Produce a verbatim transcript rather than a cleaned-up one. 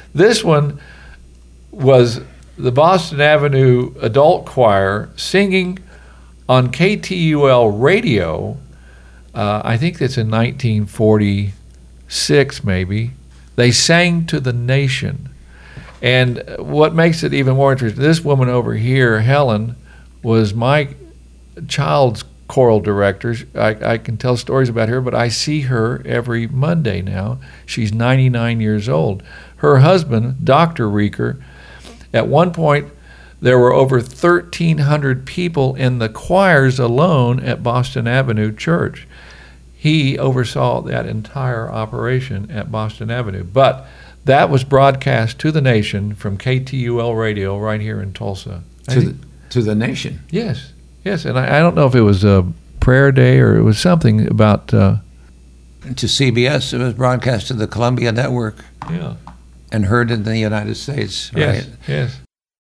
This one was the Boston Avenue Adult Choir singing on K T U L radio. Uh, I think that's in nineteen forty-six, maybe. They sang to the nation. And what makes it even more interesting, this woman over here, Helen, was my child's choral director. I, I can tell stories about her, but I see her every Monday now. She's ninety-nine years old. Her husband, Doctor Reeker, at one point there were over thirteen hundred people in the choirs alone at Boston Avenue Church. He oversaw that entire operation at Boston Avenue. But that was broadcast to the nation from K T U L radio right here in Tulsa. To the, to the nation? Yes, yes. And I, I don't know if it was a prayer day or it was something about... Uh, to C B S, it was broadcast to the Columbia Network. Yeah. And heard in the United States, right? Yes, yes.